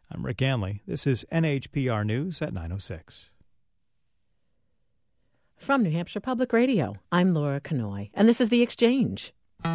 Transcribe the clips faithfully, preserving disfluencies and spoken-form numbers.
I'm Rick Ganley. This is N H P R News at nine oh six. From New Hampshire Public Radio, I'm Laura Kanoy, and this is The Exchange.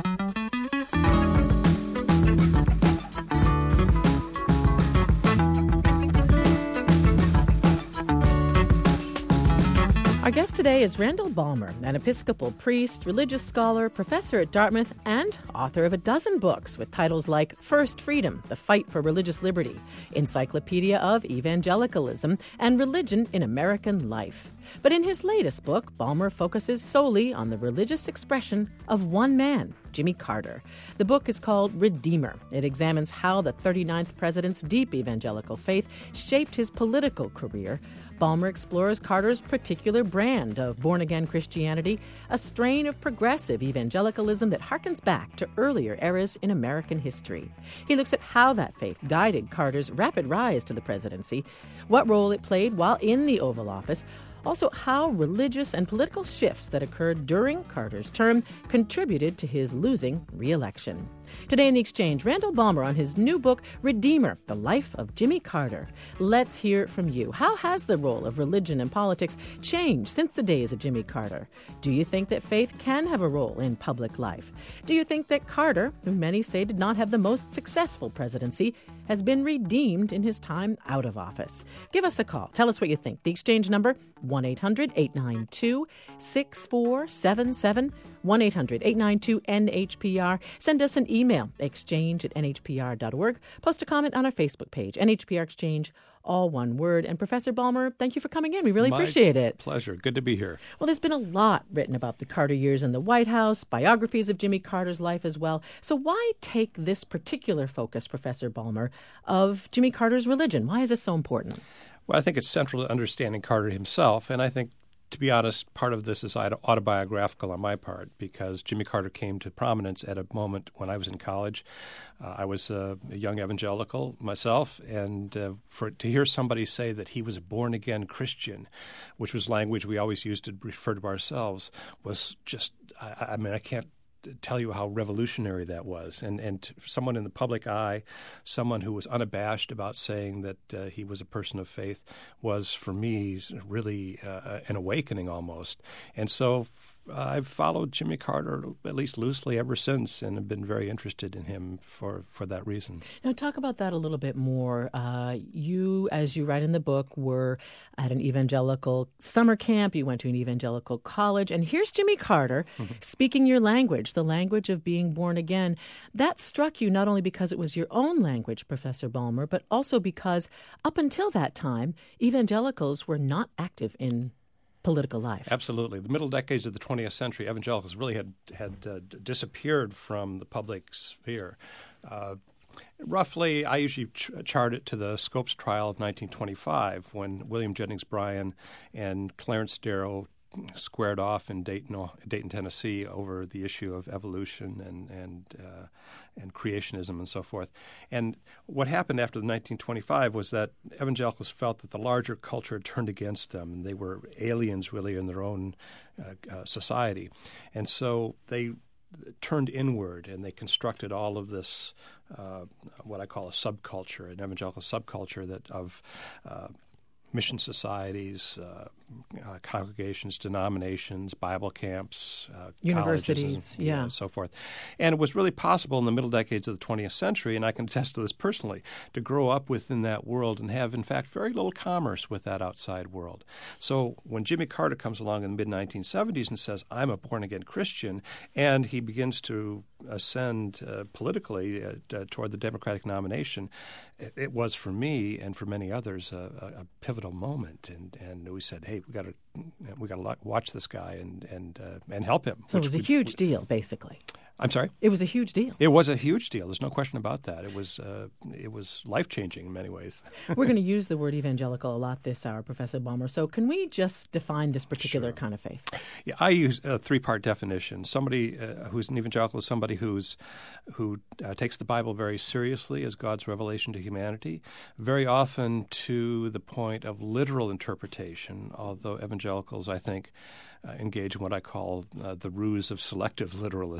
Our guest today is Randall Balmer, an Episcopal priest, religious scholar, professor at Dartmouth, and author of a dozen books with titles like First Freedom, The Fight for Religious Liberty, Encyclopedia of Evangelicalism, and Religion in American Life. But in his latest book, Balmer focuses solely on the religious expression of one man, Jimmy Carter. The book is called Redeemer. It examines how the thirty-ninth president's deep evangelical faith shaped his political career. Balmer explores Carter's particular brand of born-again Christianity, a strain of progressive evangelicalism that harkens back to earlier eras in American history. He looks at how that faith guided Carter's rapid rise to the presidency, what role it played while in the Oval Office, also how religious and political shifts that occurred during Carter's term contributed to his losing re-election. Today in The Exchange, Randall Balmer on his new book, Redeemer, The Life of Jimmy Carter. Let's hear from you. How has the role of religion and politics changed since the days of Jimmy Carter? Do you think that faith can have a role in public life? Do you think that Carter, who many say did not have the most successful presidency, has been redeemed in his time out of office? Give us a call. Tell us what you think. The Exchange number, one eight hundred eight nine two six four seven seven, one eight hundred eight nine two N H P R. Send us an email, exchange at N H P R dot org. Post a comment on our Facebook page, N H P R Exchange, all one word. And Professor Balmer, thank you for coming in. We really My appreciate it. Pleasure. Good to be here. Well, there's been a lot written about the Carter years in the White House, biographies of Jimmy Carter's life as well. So why take this particular focus, Professor Balmer, of Jimmy Carter's religion? Why is this so important? Well, I think it's central to understanding Carter himself, and I think, to be honest, part of this is autobiographical on my part because Jimmy Carter came to prominence at a moment when I was in college. Uh, I was uh, a young evangelical myself, and uh, for to hear somebody say that he was a born-again Christian, which was language we always used to refer to ourselves, was just, I, I mean, I can't tell you how revolutionary that was. And and someone in the public eye, someone who was unabashed about saying that uh, he was a person of faith was, for me, really uh, an awakening almost. And so uh, I've followed Jimmy Carter at least loosely ever since and have been very interested in him for, for that reason. Now, talk about that a little bit more. Uh, you, as you write in the book, were at an evangelical summer camp. You went to an evangelical college. And here's Jimmy Carter mm-hmm. speaking your language, the language of being born again. That struck you not only because it was your own language, Professor Balmer, but also because up until that time, evangelicals were not active in political life. Absolutely. The middle decades of the twentieth century, evangelicals really had, had uh, disappeared from the public sphere. Uh, roughly, I usually ch- chart it to the Scopes trial of nineteen twenty-five when William Jennings Bryan and Clarence Darrow squared off in Dayton, Dayton, Tennessee, over the issue of evolution and and uh, and creationism and so forth. And what happened after the nineteen twenty-five was that evangelicals felt that the larger culture had turned against them, and they were aliens really in their own uh, uh, society. And so they turned inward, and they constructed all of this, uh, what I call a subculture, an evangelical subculture that of uh, mission societies, uh, uh, congregations, denominations, Bible camps, uh, universities, and, yeah, know, and so forth. And it was really possible in the middle decades of the twentieth century, and I can attest to this personally, to grow up within that world and have, in fact, very little commerce with that outside world. So when Jimmy Carter comes along in the mid nineteen seventies and says, I'm a born-again Christian, and he begins to ascend uh, politically uh, uh, toward the Democratic nomination, it, it was for me and for many others a, a, a pivotal moment. And, and we said, hey, we got to we got to watch this guy and and uh, and help him. So it was a huge we, deal, basically. I'm sorry? It was a huge deal. It was a huge deal. There's no question about that. It was uh, it was life-changing in many ways. We're going to use the word evangelical a lot this hour, Professor Balmer. So can we just define this particular Sure. kind of faith? Yeah, I use a three-part definition. Somebody uh, who's an evangelical is somebody who's who uh, takes the Bible very seriously as God's revelation to humanity, very often to the point of literal interpretation, although evangelicals, I think, uh, engage in what I call uh, the ruse of selective literalism.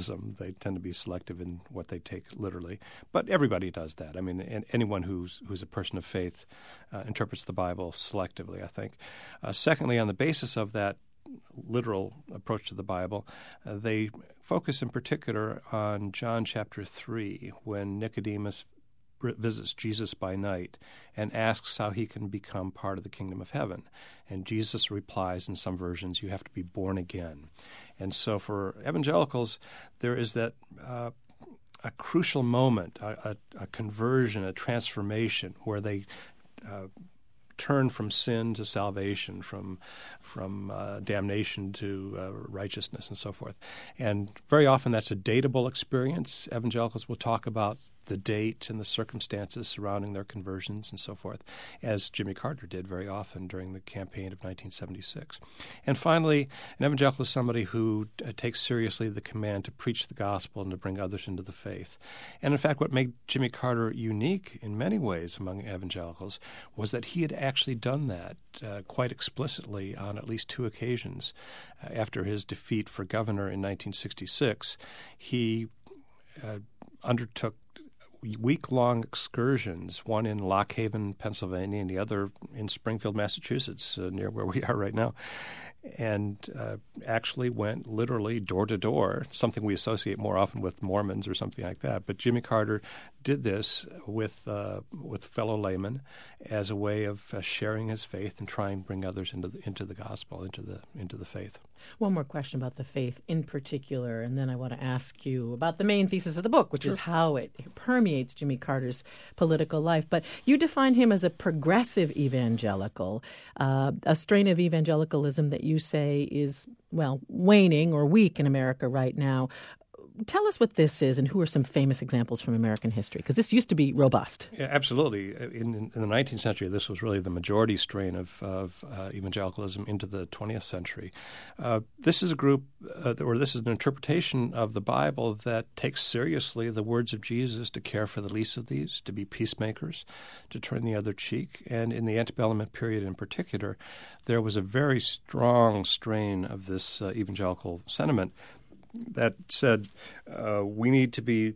They tend to be selective in what they take literally. But everybody does that. I mean, and anyone who's who's a person of faith uh, interprets the Bible selectively, I think. Uh, secondly, on the basis of that literal approach to the Bible, uh, they focus in particular on John chapter three, when Nicodemus visits Jesus by night and asks how he can become part of the kingdom of heaven. And Jesus replies in some versions, you have to be born again. And so for evangelicals, there is that uh, a crucial moment, a, a, a conversion, a transformation, where they uh, turn from sin to salvation, from from uh, damnation to uh, righteousness, and so forth. And very often that's a datable experience. Evangelicals will talk about the date and the circumstances surrounding their conversions and so forth, as Jimmy Carter did very often during the campaign of nineteen seventy-six. And finally, an evangelical is somebody who uh, takes seriously the command to preach the gospel and to bring others into the faith. And in fact, what made Jimmy Carter unique in many ways among evangelicals was that he had actually done that uh, quite explicitly on at least two occasions. Uh, after his defeat for governor in nineteen sixty-six, he uh, undertook week-long excursions, one in Lock Haven, Pennsylvania, and the other in Springfield, Massachusetts, uh, near where we are right now, and uh, actually went literally door to door, something we associate more often with Mormons or something like that. But Jimmy Carter did this with uh, with fellow laymen as a way of uh, sharing his faith and trying to bring others into the, into the gospel, into the into the faith. One more question about the faith in particular, and then I want to ask you about the main thesis of the book, which sure. is how it permeates Jimmy Carter's political life. But you define him as a progressive evangelical, uh, a strain of evangelicalism that you say is, well, waning or weak in America right now. Tell us what this is and who are some famous examples from American history, because this used to be robust. Yeah, absolutely. In, in the nineteenth century, this was really the majority strain of, of uh, evangelicalism into the twentieth century. Uh, this is a group, uh, or this is an interpretation of the Bible that takes seriously the words of Jesus to care for the least of these, to be peacemakers, to turn the other cheek. And in the antebellum period in particular, there was a very strong strain of this uh, evangelical sentiment that said uh, we need to be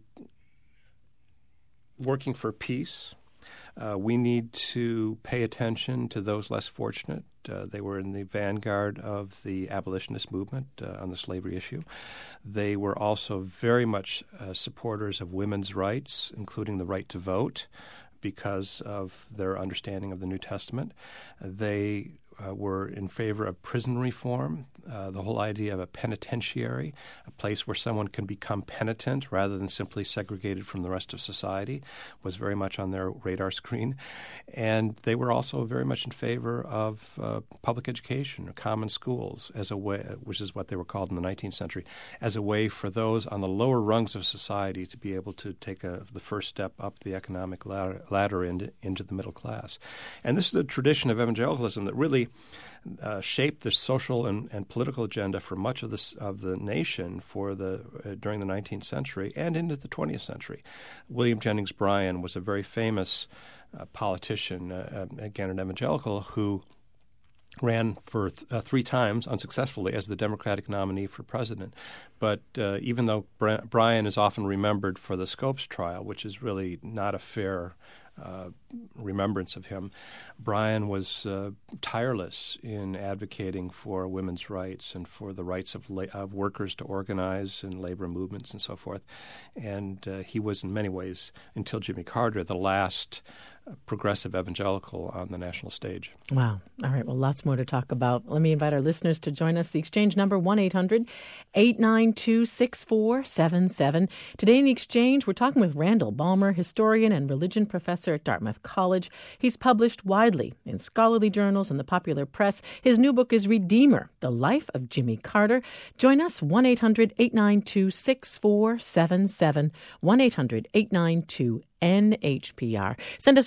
working for peace. Uh, we need to pay attention to those less fortunate. Uh, they were in the vanguard of the abolitionist movement uh, on the slavery issue. They were also very much uh, supporters of women's rights, including the right to vote, because of their understanding of the New Testament. They Uh, were in favor of prison reform, uh, the whole idea of a penitentiary, a place where someone can become penitent rather than simply segregated from the rest of society, was very much on their radar screen. And they were also very much in favor of uh, public education or common schools, as a way, which is what they were called in the nineteenth century, as a way for those on the lower rungs of society to be able to take a, the first step up the economic ladder, ladder into, into the middle class. And this is a tradition of evangelicalism that really Uh, shaped the social and, and political agenda for much of the of the nation for the uh, during the nineteenth century and into the twentieth century. William Jennings Bryan was a very famous uh, politician, uh, again an evangelical, who ran for th- uh, three times unsuccessfully as the Democratic nominee for president. But uh, even though Bra- Bryan is often remembered for the Scopes trial, which is really not a fair Uh, remembrance of him, Bryan was uh, tireless in advocating for women's rights and for the rights of, la- of workers to organize in labor movements and so forth. And uh, he was in many ways, until Jimmy Carter, the last uh, progressive evangelical on the national stage. Wow. All right. Well, lots more to talk about. Let me invite our listeners to join us. The exchange number, one eight hundred eight nine two six four seven seven. Today in the exchange, we're talking with Randall Balmer, historian and religion professor at Dartmouth College. He's published widely in scholarly journals and the popular press. His new book is Redeemer, The Life of Jimmy Carter. Join us, one eight hundred eight nine two six four seven seven, one eight hundred eight nine two N H P R. Send us a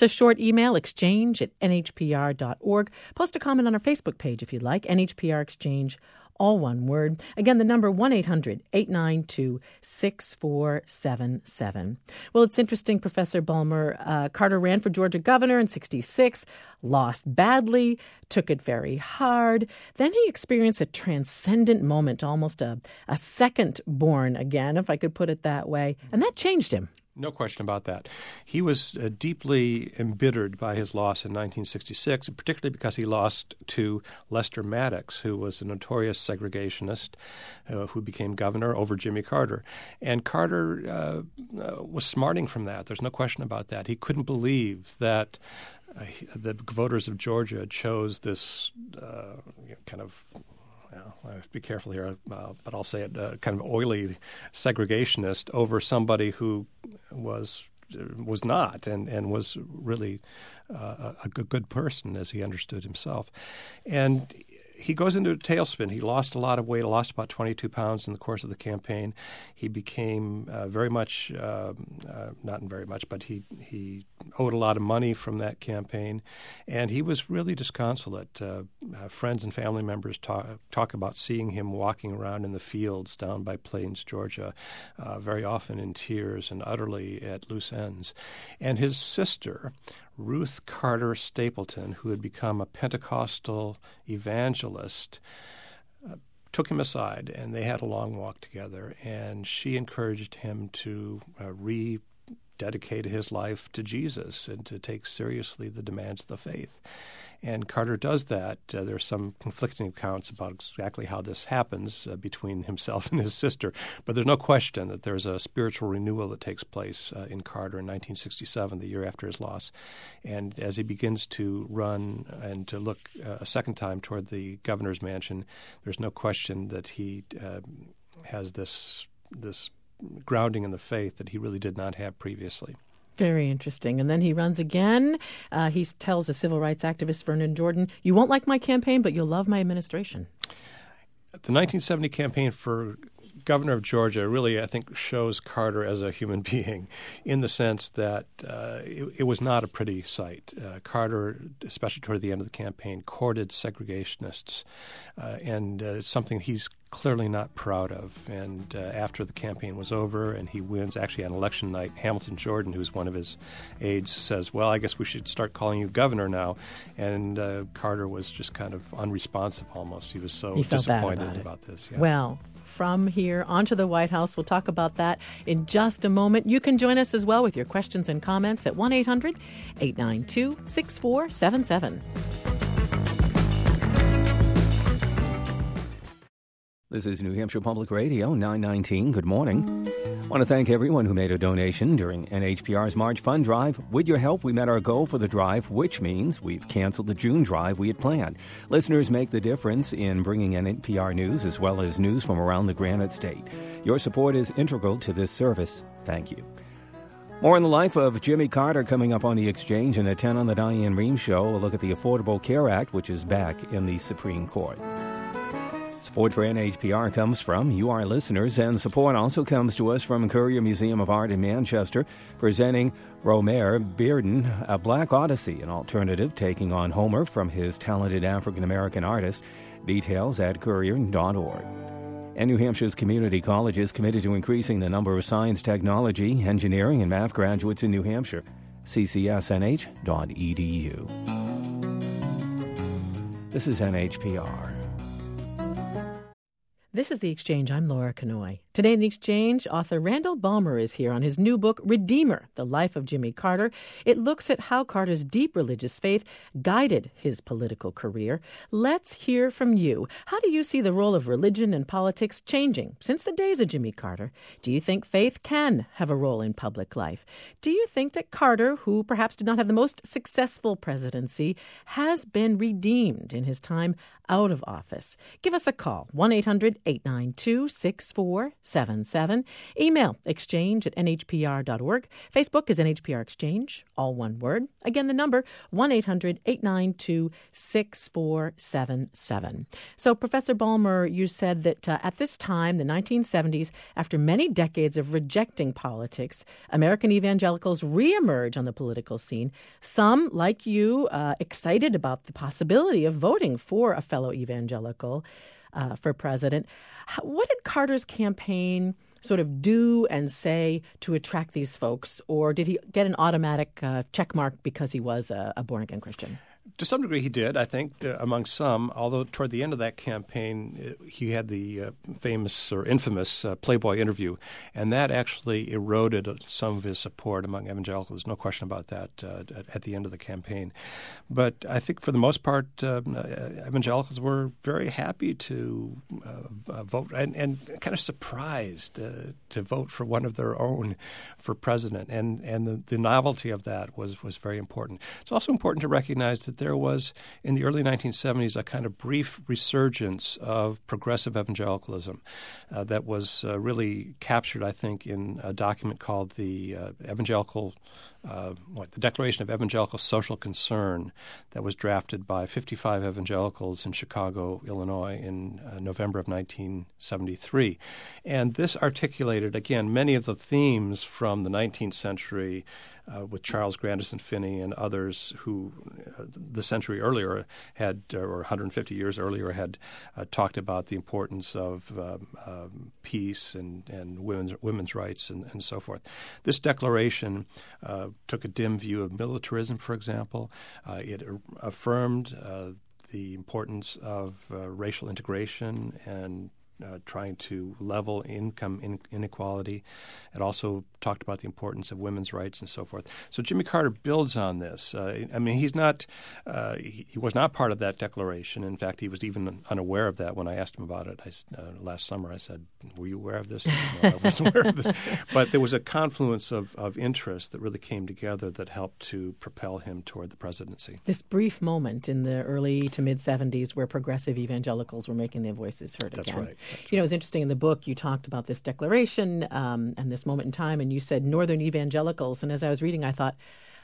a short email, exchange at n h p r dot org. Post a comment on our Facebook page if you'd like, N H P R Exchange, all one word. Again, the number one eight hundred eight nine two six four seven seven. Well, it's interesting, Professor Bulmer. Uh, Carter ran for Georgia governor in sixty-six, lost badly, took it very hard. Then he experienced a transcendent moment, almost a, a second born again, if I could put it that way. And that changed him. No question about that. He was uh, deeply embittered by his loss in nineteen sixty-six, particularly because he lost to Lester Maddox, who was a notorious segregationist uh, who became governor over Jimmy Carter. And Carter uh, uh, was smarting from that. There's no question about that. He couldn't believe that uh, he, the voters of Georgia chose this uh, kind of Well, I have to be careful here, uh, but I'll say it, uh, kind of oily segregationist over somebody who was was not and, and was really uh, a good person, as he understood himself. And he goes into a tailspin. He lost a lot of weight, lost about twenty-two pounds in the course of the campaign. He became uh, very much, uh, uh, not very much, but he, he owed a lot of money from that campaign. And he was really disconsolate. Uh, uh, friends and family members talk, talk about seeing him walking around in the fields down by Plains, Georgia, uh, very often in tears and utterly at loose ends. And his sister, Ruth Carter Stapleton, who had become a Pentecostal evangelist, uh, took him aside, and they had a long walk together. And she encouraged him to uh, rededicate his life to Jesus and to take seriously the demands of the faith. And Carter does that. Uh, there are some conflicting accounts about exactly how this happens uh, between himself and his sister. But there's no question that there's a spiritual renewal that takes place uh, in Carter in nineteen sixty-seven, the year after his loss. And as he begins to run and to look uh, a second time toward the governor's mansion, there's no question that he uh, has this this grounding in the faith that he really did not have previously. Very interesting. And then he runs again. Uh, he tells a civil rights activist, Vernon Jordan, "You won't like my campaign, but you'll love my administration." The nineteen seventy campaign for governor of Georgia really, I think, shows Carter as a human being in the sense that uh, it, it was not a pretty sight. Uh, Carter, especially toward the end of the campaign, courted segregationists, uh, and uh, it's something he's clearly not proud of. And uh, after the campaign was over and he wins, actually on election night, Hamilton Jordan, who's one of his aides, says, "Well, I guess we should start calling you governor now." And uh, Carter was just kind of unresponsive almost. He was so he felt disappointed bad about, about this. Yeah. Well, from here onto the White House, we'll talk about that in just a moment. You can join us as well with your questions and comments at one eight hundred eight nine two six four seven seven. This is New Hampshire Public Radio, nine nineteen. Good morning. I want to thank everyone who made a donation during N H P R's March Fund Drive. With your help, we met our goal for the drive, which means we've canceled the June drive we had planned. Listeners make the difference in bringing N H P R news as well as news from around the Granite State. Your support is integral to this service. Thank you. More on the life of Jimmy Carter coming up on The Exchange, and at ten on the Diane Rehm Show. A look at the Affordable Care Act, which is back in the Supreme Court. Support for N H P R comes from you, our listeners, and support also comes to us from Currier Museum of Art in Manchester, presenting Romer Bearden, A Black Odyssey, an alternative taking on Homer from his talented African-American artist. Details at courier dot org. And New Hampshire's community college is committed to increasing the number of science, technology, engineering, and math graduates in New Hampshire. c c s n h dot e d u. This is N H P R. This is The Exchange. I'm Laura Kanoy. Today in The Exchange, author Randall Balmer is here on his new book, Redeemer, The Life of Jimmy Carter. It looks at how Carter's deep religious faith guided his political career. Let's hear from you. How do you see the role of religion and politics changing since the days of Jimmy Carter? Do you think faith can have a role in public life? Do you think that Carter, who perhaps did not have the most successful presidency, has been redeemed in his time out of office? Give us a call, one eight hundred eight nine two six four seven seven. Email exchange at n h p r dot org. Facebook is N H P R Exchange, all one word. Again, the number, one eight hundred eight nine two six four seven seven. So, Professor Balmer, you said that uh, at this time, the nineteen seventies, after many decades of rejecting politics, American evangelicals reemerge on the political scene. Some, like you, uh, excited about the possibility of voting for a fellow evangelical uh, for president. How, what did Carter's campaign sort of do and say to attract these folks, or did he get an automatic uh, check mark because he was a, a born-again Christian? To some degree, he did, I think, uh, among some, although toward the end of that campaign, uh, he had the uh, famous or infamous uh, Playboy interview, and that actually eroded some of his support among evangelicals. No question about that uh, at the end of the campaign. But I think for the most part, uh, evangelicals were very happy to uh, uh, vote and, and kind of surprised uh, to vote for one of their own for president. And, and the, the novelty of that was, was very important. It's also important to recognize that there was, in the early nineteen seventies, a kind of brief resurgence of progressive evangelicalism uh, that was uh, really captured, I think, in a document called the uh, Evangelical, uh, what, the Declaration of Evangelical Social Concern that was drafted by fifty-five evangelicals in Chicago, Illinois, in uh, November of nineteen seventy-three. And this articulated, again, many of the themes from the nineteenth century Uh, with Charles Grandison Finney and others who uh, the century earlier had, uh, or one hundred fifty years earlier, had uh, talked about the importance of um, um, peace and, and women's, women's rights and, and so forth. This declaration uh, took a dim view of militarism, for example. Uh, it uh, affirmed uh, the importance of uh, racial integration and Uh, trying to level income in- inequality. It also talked about the importance of women's rights and so forth. So Jimmy Carter builds on this. Uh, I mean, he's not uh, he, he was not part of that declaration. In fact, he was even unaware of that when I asked him about it I, uh, last summer. I said, "Were you aware of this?" No, I wasn't aware of this. But there was a confluence of, of interest that really came together that helped to propel him toward the presidency. This brief moment in the early to mid-seventies where progressive evangelicals were making their voices heard That's again. right. You know, it was interesting in the book, you talked about this declaration um, and this moment in time, and you said Northern evangelicals. And as I was reading, I thought,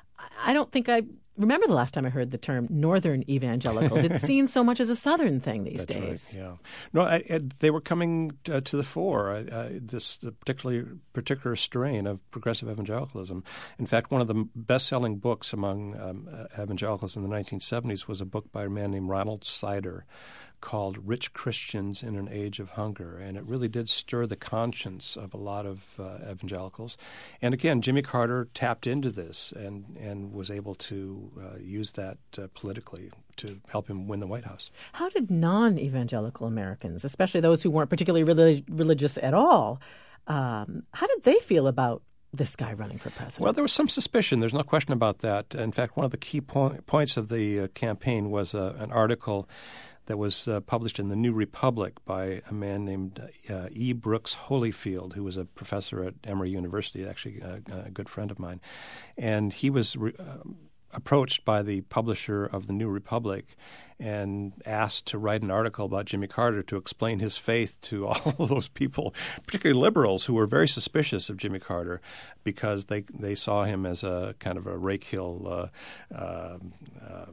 I don't think I remember the last time I heard the term Northern evangelicals. It's seen so much as a Southern thing these That's days. Right, yeah. No, I, I, they were coming uh, to the fore, I, I, this the particularly particular strain of progressive evangelicalism. In fact, one of the best-selling books among um, evangelicals in the nineteen seventies was a book by a man named Ronald Sider called Rich Christians in an Age of Hunger. And it really did stir the conscience of a lot of uh, evangelicals. And again, Jimmy Carter tapped into this and, and was able to uh, use that uh, politically to help him win the White House. How did non-evangelical Americans, especially those who weren't particularly relig- religious at all, um, how did they feel about this guy running for president? Well, there was some suspicion. There's no question about that. In fact, one of the key po- points of the uh, campaign was uh, an article that was uh, published in the New Republic by a man named uh, E. Brooks Holyfield, who was a professor at Emory University, actually a, a good friend of mine. And he was re- uh, approached by the publisher of the New Republic and asked to write an article about Jimmy Carter to explain his faith to all of those people, particularly liberals who were very suspicious of Jimmy Carter because they, they saw him as a kind of a rake hill uh, uh, uh,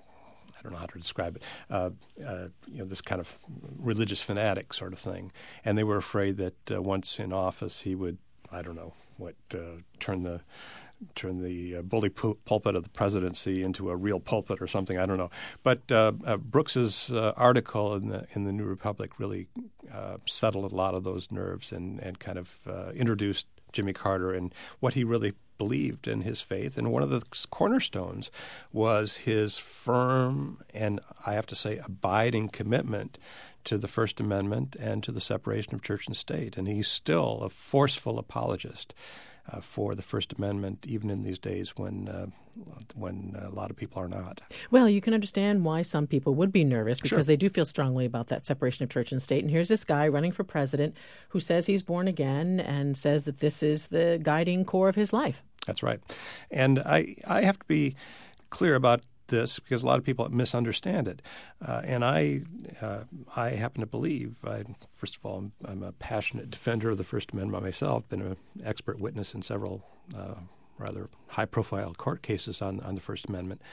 I don't know how to describe it, uh, uh, you know, this kind of religious fanatic sort of thing. And they were afraid that uh, once in office he would, I don't know, what, uh, turn the turn the uh, bully pul- pulpit of the presidency into a real pulpit or something. I don't know. But uh, uh, Brooks's uh, article in the in the New Republic really uh, settled a lot of those nerves and, and kind of uh, introduced Jimmy Carter and what he really believed in his faith. And one of the cornerstones was his firm and, I have to say, abiding commitment to the First Amendment and to the separation of church and state. And he's still a forceful apologist uh, for the First Amendment, even in these days when uh, when a lot of people are not. Well, you can understand why some people would be nervous because Sure. they do feel strongly about that separation of church and state. And here's this guy running for president who says he's born again and says that this is the guiding core of his life. That's right. And I, I have to be clear about this because a lot of people misunderstand it. Uh, and I uh, I happen to believe, I, first of all, I'm, I'm a passionate defender of the First Amendment myself, been an expert witness in several uh, rather high-profile court cases on, on the First Amendment.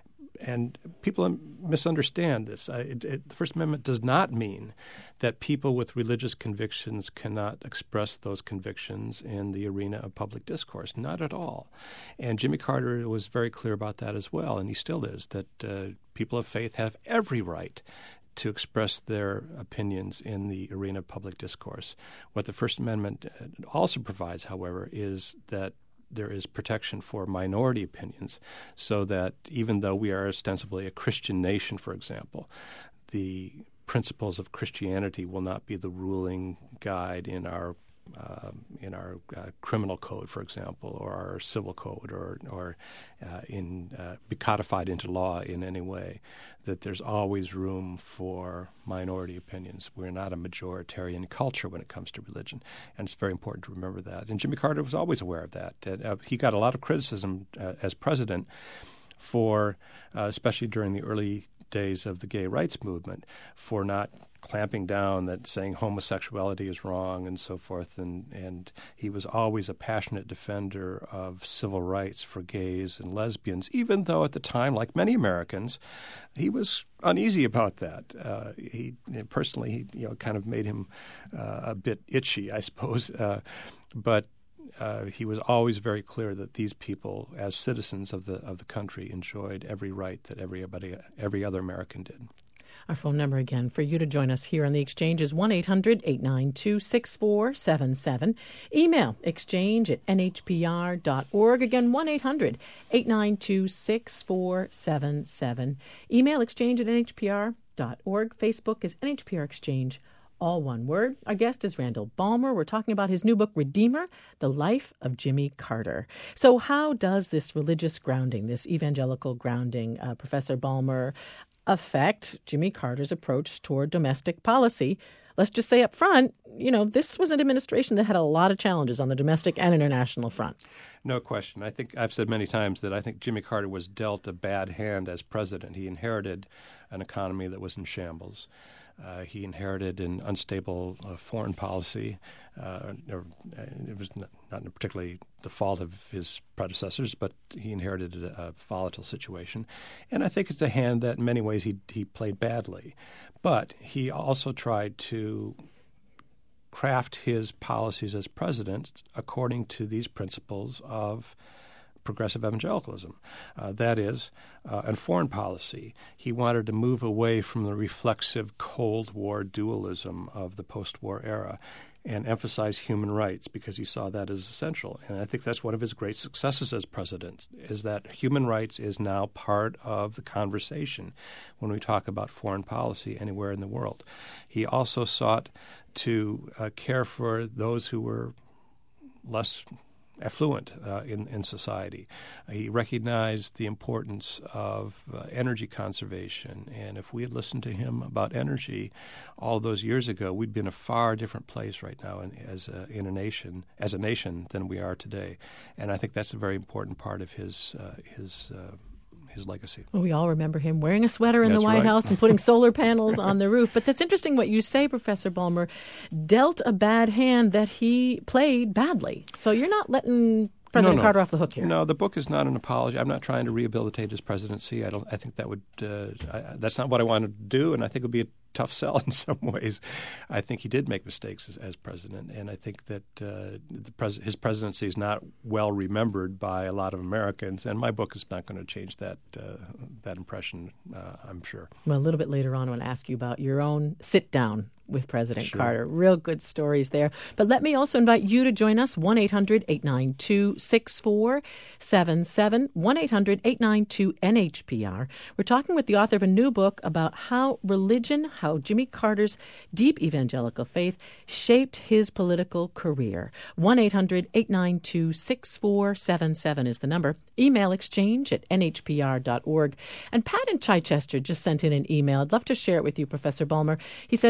And people misunderstand this. Uh, it, it, the First Amendment does not mean that people with religious convictions cannot express those convictions in the arena of public discourse. Not at all. And Jimmy Carter was very clear about that as well, and he still is, that uh, people of faith have every right to express their opinions in the arena of public discourse. What the First Amendment also provides, however, is that there is protection for minority opinions, so that even though we are ostensibly a Christian nation, for example, the principles of Christianity will not be the ruling guide in our uh, in our uh, criminal code, for example, or our civil code, or or uh, in uh, be codified into law in any way. That there's always room for minority opinions. We're not a majoritarian culture when it comes to religion, and it's very important to remember that. And Jimmy Carter was always aware of that. And, uh, he got a lot of criticism uh, as president for, uh, especially during the early days of the gay rights movement, for not clamping down, that saying homosexuality is wrong and so forth. And, and he was always a passionate defender of civil rights for gays and lesbians, even though at the time, like many Americans, he was uneasy about that. Uh, he personally, he you know, kind of made him uh, a bit itchy, I suppose. Uh, but Uh, he was always very clear that these people, as citizens of the of the country, enjoyed every right that everybody, every other American did. Our phone number again for you to join us here on The Exchange is one eight hundred eight nine two six four seven seven. Email exchange at n h p r dot org. Again, one eight hundred eight nine two six four seven seven. Email exchange at n h p r dot org. Facebook is N H P R Exchange. All one word. Our guest is Randall Balmer. We're talking about his new book, Redeemer, The Life of Jimmy Carter. So how does this religious grounding, this evangelical grounding, uh, Professor Balmer, affect Jimmy Carter's approach toward domestic policy? Let's just say up front, you know, this was an administration that had a lot of challenges on the domestic and international front. No question. I think I've said many times that I think Jimmy Carter was dealt a bad hand as president. He inherited an economy that was in shambles. Uh, he inherited an unstable uh, foreign policy. Uh, or, uh, it was not, not particularly the fault of his predecessors, but he inherited a, a volatile situation. And I think it's a hand that in many ways he, he played badly. But he also tried to craft his policies as president according to these principles of progressive evangelicalism. Uh, that is, uh, in foreign policy, he wanted to move away from the reflexive Cold War dualism of the post-war era and emphasize human rights because he saw that as essential. And I think that's one of his great successes as president, is that human rights is now part of the conversation when we talk about foreign policy anywhere in the world. He also sought to uh, care for those who were less affluent uh, in, in society. Uh, he recognized the importance of uh, energy conservation. And if we had listened to him about energy all those years ago, we'd be in a far different place right now in, as a, in a nation, as a nation than we are today. And I think that's a very important part of his uh, his uh, his legacy. Well, we all remember him wearing a sweater in That's the White right. House and putting solar panels on the roof. But that's interesting what you say, Professor Balmer, dealt a bad hand that he played badly. So you're not letting President no, no. Carter off the hook here. No, the book is not an apology. I'm not trying to rehabilitate his presidency. I don't. I think that would. Uh, I, that's not what I wanted to do, and I think it would be a tough sell in some ways. I think he did make mistakes as, as president, and I think that uh, the pres- his presidency is not well remembered by a lot of Americans. And my book is not going to change that uh, that impression. Uh, I'm sure. Well, a little bit later on, I want to ask you about your own sit down with President Sure. Carter. Real good stories there. But let me also invite you to join us, one eight hundred eight nine two six four seven seven, one eight hundred eight nine two N H P R. We're talking with the author of a new book about how religion, how Jimmy Carter's deep evangelical faith shaped his political career. one eight hundred eight nine two six four seven seven is the number. Email exchange at n h p r dot org. And Pat in Chichester just sent in an email. I'd love to share it with you, Professor Balmer. He says, as a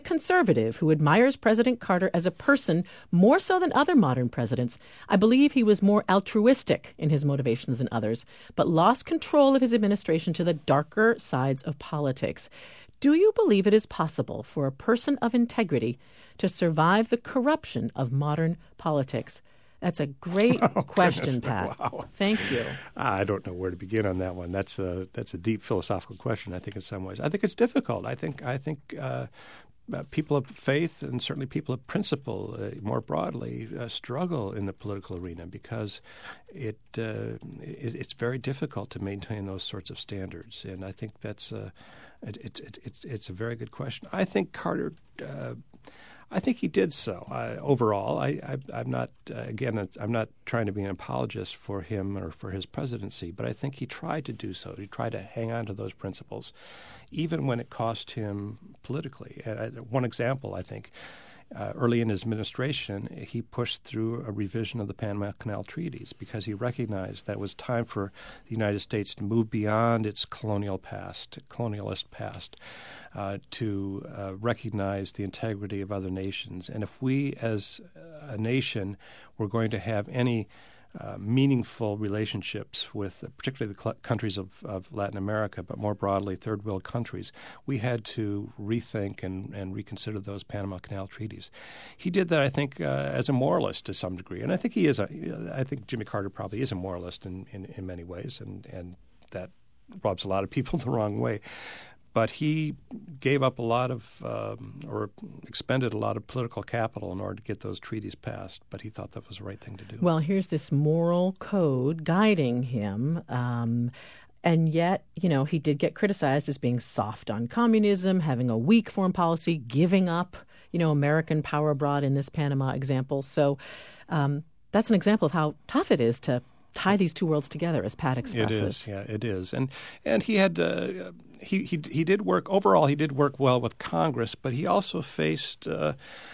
conservative who admires President Carter as a person more so than other modern presidents, I believe he was more altruistic in his motivations than others, but lost control of his administration to the darker sides of politics. Do you believe it is possible for a person of integrity to survive the corruption of modern politics? That's a great oh, question, goodness. Pat. Wow. Thank you. I don't know where to begin on that one. That's a that's a deep philosophical question, I think, in some ways. I think it's difficult. I think I think uh, people of faith and certainly people of principle, uh, more broadly, uh, struggle in the political arena because it, uh, it it's very difficult to maintain those sorts of standards. And I think that's uh, it, it, it, it's it's a very good question. I think Carter. Uh, I think he did so. Uh, overall, I, I, I'm not uh, again. I'm not trying to be an apologist for him or for his presidency, but I think he tried to do so. He tried to hang on to those principles, even when it cost him politically. And I, one example, I think, uh, early in his administration, he pushed through a revision of the Panama Canal treaties because he recognized that it was time for the United States to move beyond its colonial past, colonialist past, uh, to uh, recognize the integrity of other nations. And if we, as a nation, were going to have any Uh, meaningful relationships with uh, particularly the cl- countries of, of Latin America, but more broadly third world countries, we had to rethink and, and reconsider those Panama Canal treaties. He did that, I think, uh, as a moralist to some degree, and I think he is. A, I think Jimmy Carter probably is a moralist in, in, in many ways, and, and that rubs a lot of people the wrong way. But he gave up a lot of, um, or expended a lot of political capital in order to get those treaties passed. But he thought that was the right thing to do. Well, here's this moral code guiding him. Um, and yet, you know, he did get criticized as being soft on communism, having a weak foreign policy, giving up, you know, American power abroad in this Panama example. So um, that's an example of how tough it is to tie these two worlds together, as Pat expresses. It is, yeah, it is, and and he had uh, he he he did work overall. He did work well with Congress, but he also faced uh,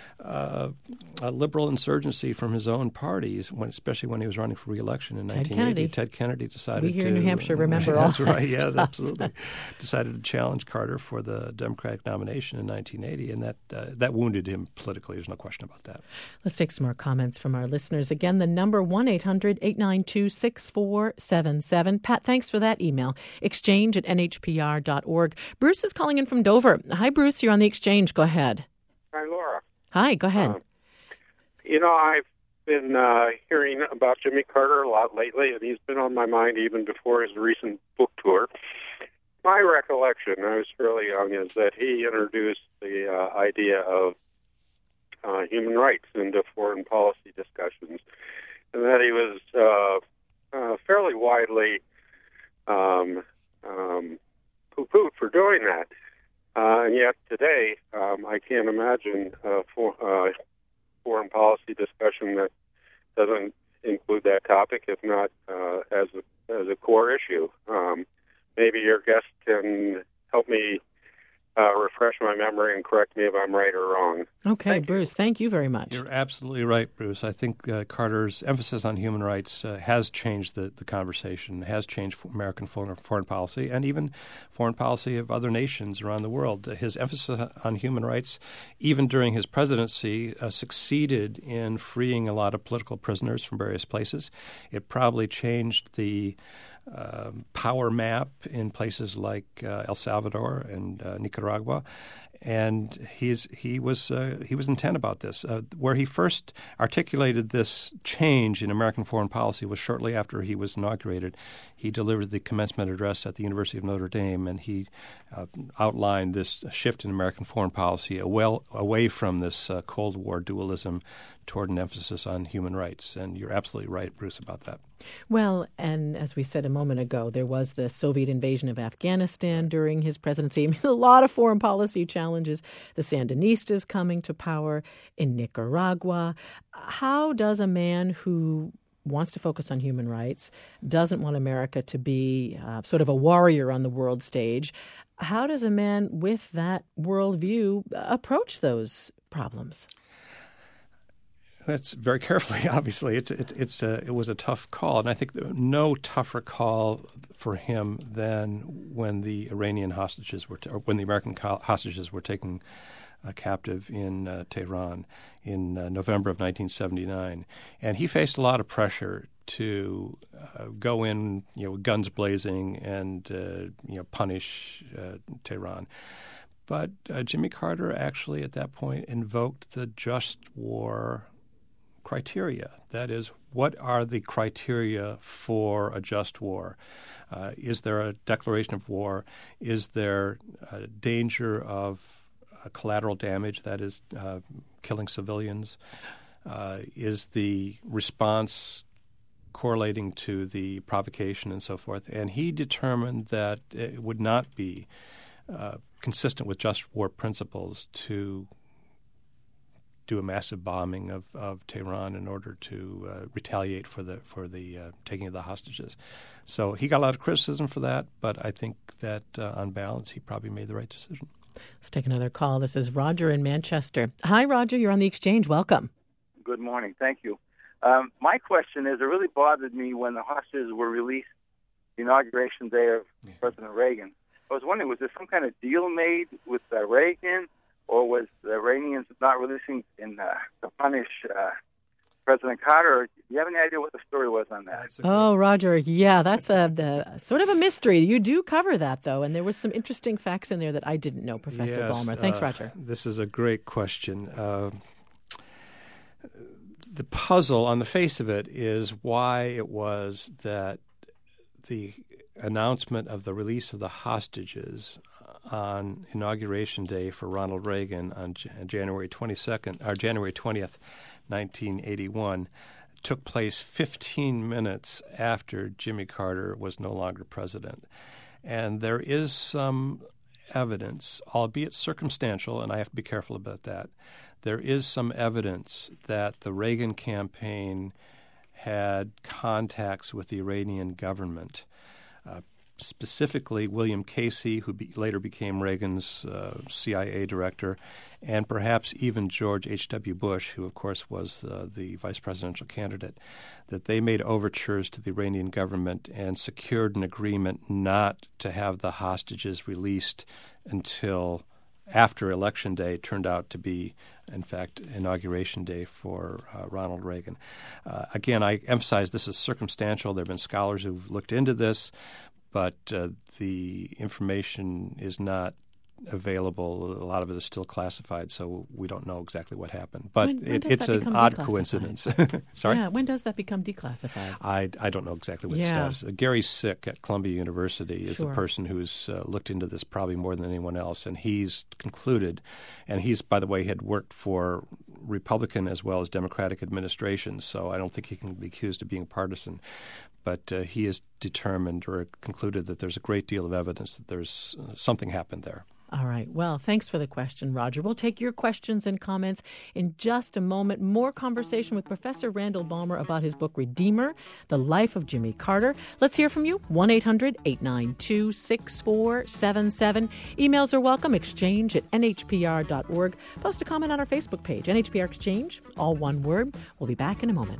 uh, a liberal insurgency from his own parties, when, especially when he was running for re-election in Ted nineteen eighty. Kennedy. Ted Kennedy decided we here to, in New Hampshire remember uh, all that's that right, stuff. yeah, absolutely. Decided to challenge Carter for the Democratic nomination in nineteen eighty, and that uh, that wounded him politically. There's no question about that. Let's take some more comments from our listeners. Again, the number one eight hundred eight nine two six four seven seven. Pat, thanks for that email. Exchange at N H P R dot org. Bruce is calling in from Dover. Hi, Bruce. You're on the Exchange. Go ahead. Hi, Laura. Hi. Go ahead. Uh, you know, I've been uh, hearing about Jimmy Carter a lot lately, and he's been on my mind even before his recent book tour. My recollection, I was fairly young, is that he introduced the uh, idea of uh, human rights into foreign policy discussions, and that he was uh, uh, fairly widely um, um, poo-pooed for doing that. Uh, and yet today, um, I can't imagine uh, for, uh, foreign policy discussion that doesn't include that topic, if not uh, as a, as a core issue. Um, maybe your guest can help me uh, refresh my memory and correct me if I'm right or wrong. Okay, Thank Bruce, you. thank you very much. You're absolutely right, Bruce. I think uh, Carter's emphasis on human rights uh, has changed the, the conversation, has changed American foreign, foreign policy, and even foreign policy of other nations around the world. His emphasis on human rights, even during his presidency, uh, succeeded in freeing a lot of political prisoners from various places. It probably changed the Uh, power map in places like uh, El Salvador and uh, Nicaragua, and he's he was uh, he was intent about this. Uh, where he first articulated this change in American foreign policy was shortly after he was inaugurated. He delivered the commencement address at the University of Notre Dame, and he uh, outlined this shift in American foreign policy away, away from this uh, Cold War dualism toward an emphasis on human rights. And you're absolutely right, Bruce, about that. Well, and as we said a moment ago, there was the Soviet invasion of Afghanistan during his presidency. I mean, a lot of foreign policy challenges. The Sandinistas coming to power in Nicaragua. How does a man who wants to focus on human rights, doesn't want America to be uh, sort of a warrior on the world stage, how does a man with that worldview approach those problems? That's very carefully. Obviously, it's it's it's a, it was a tough call, and I think no tougher call for him than when the Iranian hostages were, t- or when the American hostages were taken a captive in uh, Tehran in uh, November of nineteen seventy-nine. And he faced a lot of pressure to uh, go in, you know, with guns blazing and, uh, you know, punish uh, Tehran. But uh, Jimmy Carter actually at that point invoked the just war criteria. That is, what are the criteria for a just war? Uh, is there a declaration of war? Is there a danger of uh, collateral damage, that is, uh, killing civilians? Uh, is the response correlating to the provocation and so forth? And he determined that it would not be uh, consistent with just war principles to do a massive bombing of, of Tehran in order to uh, retaliate for the for the uh, taking of the hostages. So he got a lot of criticism for that, but I think that uh, on balance he probably made the right decision. Let's take another call. This is Roger in Manchester. Hi, Roger. You're on the Exchange. Welcome. Good morning. Thank you. Um, my question is, it really bothered me when the hostages were released the inauguration day of yeah. President Reagan. I was wondering, was there some kind of deal made with uh, Reagan, or was the Iranians not releasing in uh, to punish uh, President Carter? Do you have any idea what the story was on that? Oh, Roger, yeah, that's a the, sort of a mystery. You do cover that, though, and there was some interesting facts in there that I didn't know, Professor yes, Balmer. Thanks, uh, Roger. This is a great question. Uh, the puzzle on the face of it is why it was that the announcement of the release of the hostages on Inauguration Day for Ronald Reagan on J- January twenty-second or January twentieth, nineteen eighty-one, took place fifteen minutes after Jimmy Carter was no longer president. And there is some evidence, albeit circumstantial, and I have to be careful about that. There is some evidence that the Reagan campaign had contacts with the Iranian government. Uh, specifically William Casey, who be, later became Reagan's uh, C I A director, and perhaps even George H W. Bush, who, of course, was uh, the vice presidential candidate, that they made overtures to the Iranian government and secured an agreement not to have the hostages released until after Election Day turned out to be, in fact, Inauguration Day for uh, Ronald Reagan. Uh, again, I emphasize this is circumstantial. There have been scholars who've looked into this, but uh, the information is not available. A lot of it is still classified, so we don't know exactly what happened. But when, when it, it's an odd coincidence. Sorry? Yeah, when does that become declassified? I, I don't know exactly what yeah. the status is. Uh, Gary Sick at Columbia University is sure. the person who's uh, looked into this probably more than anyone else, and he's concluded, and he's, by the way, had worked for Republican as well as Democratic administrations, so I don't think he can be accused of being partisan. But uh, he has determined or concluded that there's a great deal of evidence that there's uh, something happened there. All right. Well, thanks for the question, Roger. We'll take your questions and comments in just a moment. More conversation with Professor Randall Balmer about his book, Redeemer, The Life of Jimmy Carter. Let's hear from you. one eight hundred eight nine two six four seven seven. Emails are welcome. Exchange at N H P R dot org. Post a comment on our Facebook page, N H P R Exchange, all one word. We'll be back in a moment.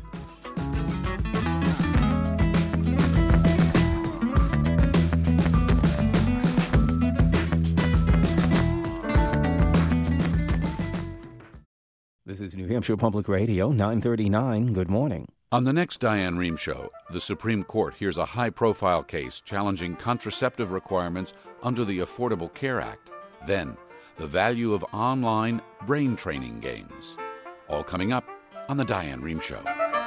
This is New Hampshire Public Radio, nine thirty-nine. Good morning. On the next Diane Rehm Show, the Supreme Court hears a high-profile case challenging contraceptive requirements under the Affordable Care Act. Then, the value of online brain training games. All coming up on the Diane Rehm Show.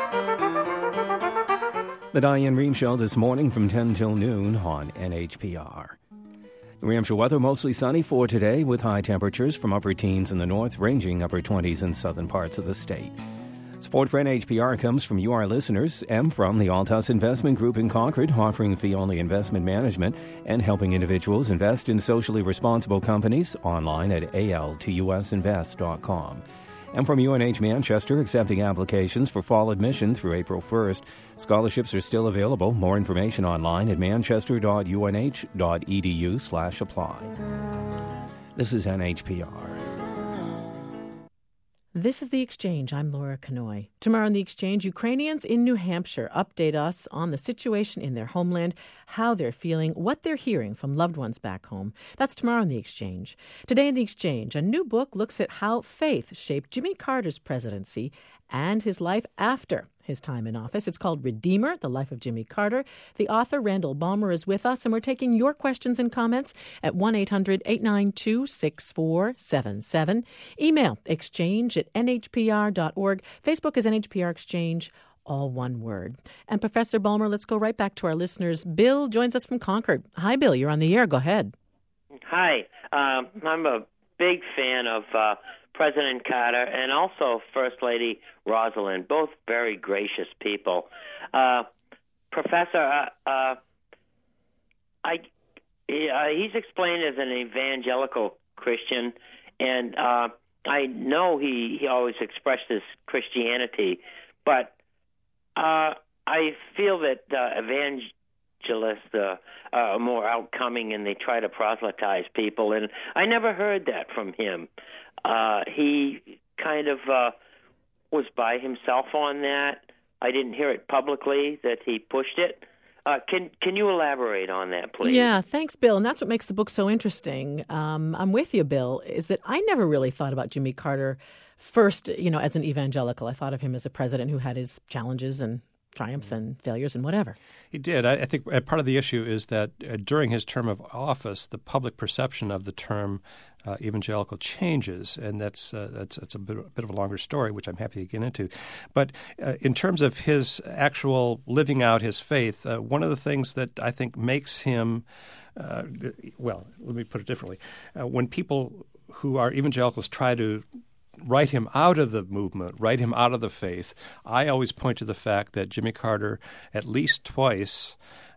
The Diane Rehm Show this morning from ten till noon on N H P R. New Hampshire weather mostly sunny for today with high temperatures from upper teens in the north, ranging upper twenties in southern parts of the state. Support for N H P R comes from you, our listeners, and from the Altus Investment Group in Concord, offering fee-only investment management and helping individuals invest in socially responsible companies online at A L T U S invest dot com. And from U N H Manchester, accepting applications for fall admission through April first. Scholarships are still available. More information online at manchester dot u n h dot e d u slash apply. This is N H P R. This is The Exchange. I'm Laura Kanoy. Tomorrow on The Exchange, Ukrainians in New Hampshire update us on the situation in their homeland, how they're feeling, what they're hearing from loved ones back home. That's tomorrow on The Exchange. Today in The Exchange, a new book looks at how faith shaped Jimmy Carter's presidency and his life after his time in office. It's called Redeemer, The Life of Jimmy Carter. The author, Randall Balmer, is with us, and we're taking your questions and comments at one eight hundred eight nine two six four seven seven. Email exchange at n h p r dot org. Facebook is N H P R Exchange, all one word. And Professor Balmer, let's go right back to our listeners. Bill joins us from Concord. Hi, Bill. You're on the air. Go ahead. Hi. Um, I'm a big fan of uh, President Carter and also First Lady Rosalind, both very gracious people. Uh, Professor, uh, uh, I, uh, he's explained as an evangelical Christian, and uh, I know he, he always expressed his Christianity, but uh, I feel that uh, evangelists uh, are more outcoming and they try to proselytize people, and I never heard that from him. Uh, he kind of uh, was by himself on that. I didn't hear it publicly that he pushed it. Uh, can can you elaborate on that, please? Yeah, thanks, Bill. And that's what makes the book so interesting. Um, I'm with you, Bill, is that I never really thought about Jimmy Carter first, you know, as an evangelical. I thought of him as a president who had his challenges and triumphs and failures and whatever. He did. I, I think part of the issue is that uh, during his term of office, the public perception of the term uh, evangelical changes, and that's uh, that's, that's a, bit, a bit of a longer story, which I'm happy to get into. But uh, in terms of his actual living out his faith, uh, one of the things that I think makes him, uh, well, let me put it differently. Uh, when people who are evangelicals try to write him out of the movement, write him out of the faith, I always point to the fact that Jimmy Carter, at least twice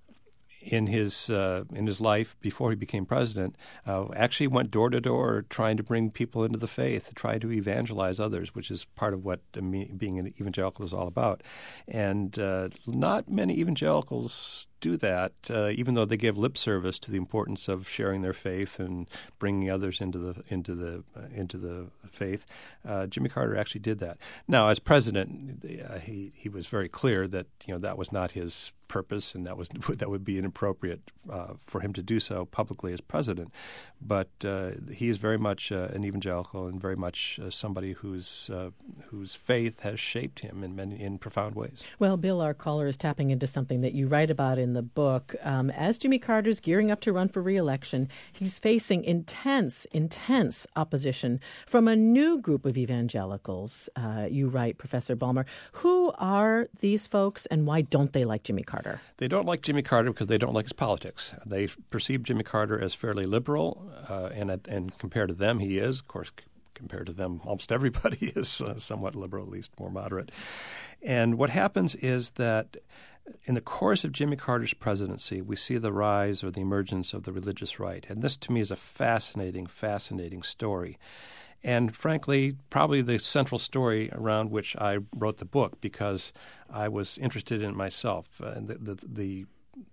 in his uh, in his life before he became president, uh, actually went door to door trying to bring people into the faith, trying to evangelize others, which is part of what being an evangelical is all about. And uh, not many evangelicals do that, uh, even though they give lip service to the importance of sharing their faith and bringing others into the into the uh, into the faith. Uh, Jimmy Carter actually did that. Now, as president, uh, he he was very clear that you know that was not his purpose, and that was that would be inappropriate uh, for him to do so publicly as president. But uh, he is very much uh, an evangelical and very much uh, somebody whose uh, whose faith has shaped him in many in profound ways. Well, Bill, our caller is tapping into something that you write about in the book. Um, as Jimmy Carter's gearing up to run for re-election, he's facing intense, intense opposition from a new group of evangelicals. Uh, you write, Professor Balmer. Who are these folks, and why don't they like Jimmy Carter? They don't like Jimmy Carter because they don't like his politics. They perceive Jimmy Carter as fairly liberal, uh, and and compared to them, he is, of course. Compared to them, almost everybody is uh, somewhat liberal, at least more moderate. And what happens is that in the course of Jimmy Carter's presidency, we see the rise or the emergence of the religious right. And this, to me, is a fascinating, fascinating story. And frankly, probably the central story around which I wrote the book, because I was interested in it myself. Uh, the, the, the,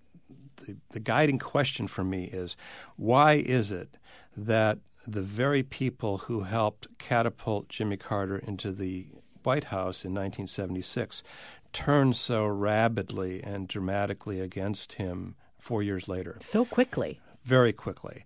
the, the guiding question for me is, why is it that the very people who helped catapult Jimmy Carter into the White House in nineteen seventy-six turned so rabidly and dramatically against him four years later? So quickly. Very quickly.